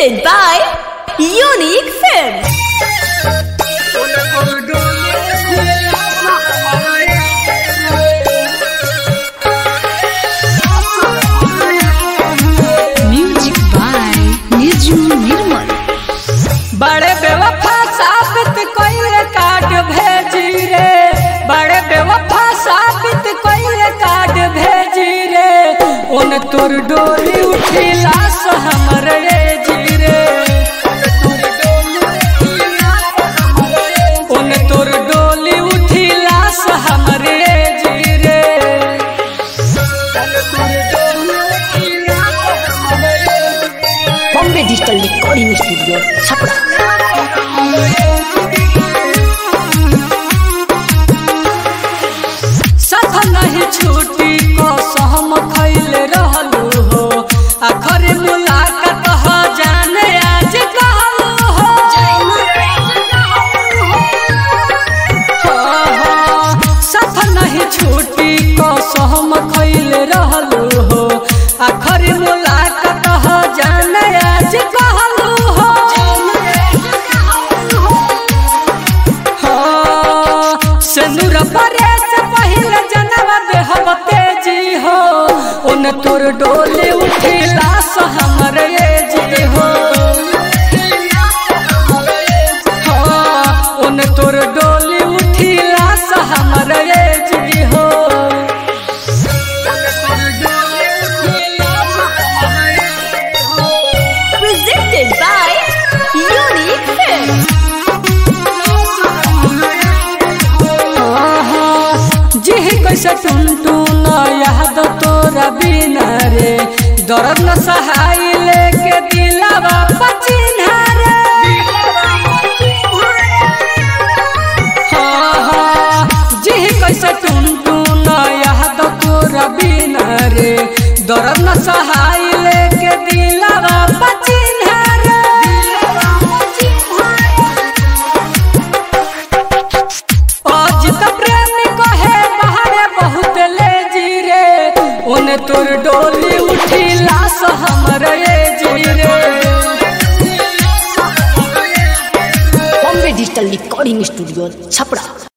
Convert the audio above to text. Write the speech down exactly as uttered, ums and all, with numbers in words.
Presented by Unique Films. Music by Niju Nirmal. बड़े बेवफा साबित कोई कार्ड भेजी रे, बड़े बेवफा साबित कोई कार्ड भेजी रे, उन तोर डोली उठी लाश हमर जी रे, उन तोर डोली उठी लाश हमर जी रे। Bombay Digital Recording Studio, Chapra. साथ नहीं छूटी को सहम खैल रहलू हो, आखिर मुलाकात हो जाने आज कहलू हो। साथ नहीं छूटी को सहम खैल रहलू हो, आखिर मुलाकात हो जाने आज कहलू हो। सिंदूर परे से पहले जनवा देहब तेजी हो, उन तोर डोली उठी लाश हमर जी हो। हाँ, उन तोर डोली उठी लाश हमर जी हो। Presented by Unique Films. जी कैसे टुनटू न याद तोरा बिना रे, दर्द न सहाय लेके दिलवा पचिन्हा रे। हाँ हाँ, जी कैसे टुनटू न याद तोरा बिना रे, दर्द न सहाय लेके दिलवा पचिन्हा रे। आज त प्रेम कहे बाहर बहुत ले जी रे, उन तोर डोली उठी लाश हमर जी रे। Bombay Digital Recording Studio, Chapra.